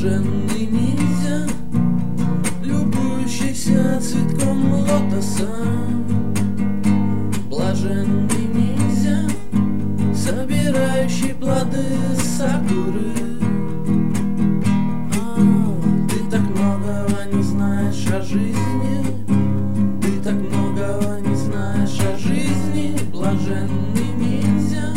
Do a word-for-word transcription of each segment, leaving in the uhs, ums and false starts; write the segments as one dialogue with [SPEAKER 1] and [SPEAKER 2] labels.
[SPEAKER 1] Блаженный ниндзя, любующийся цветком лотоса. Блаженный ниндзя, собирающий плоды сакуры. А, ты так многого не знаешь о жизни, ты так многого не знаешь о жизни, блаженный ниндзя.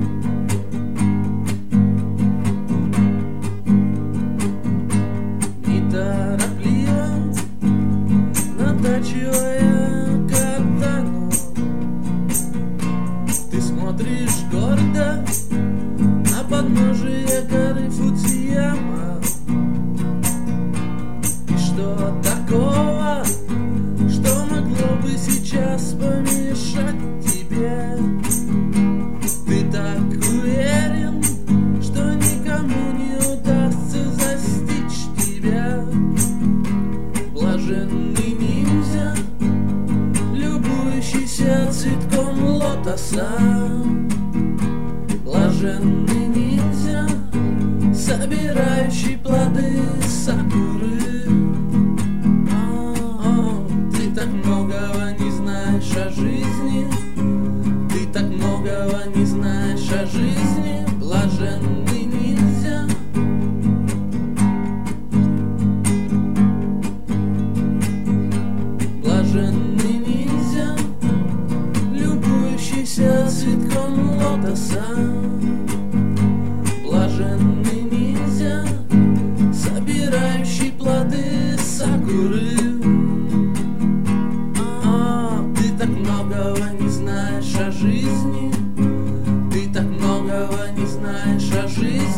[SPEAKER 1] Неторопливо натачивая катану, ты смотришь гордо на подножие горы Фудзияма. И что такого, что могло бы сейчас помешать тебе? Ты так уверен, что никому не удастся застичь тебя. Блаженный ниндзя, любующийся цветком лотоса. Блаженный ниндзя, собирающий плоды сакуры. О, ты так многого не знаешь о жизни, ты так многого не знаешь о жизни, блаженный ниндзя. Блаженный ниндзя, любующийся цветком лотоса. Блаженный ниндзя, собирающий плоды сакуры. А, ты так многого не знаешь о жизни, ты так многого не знаешь о жизни.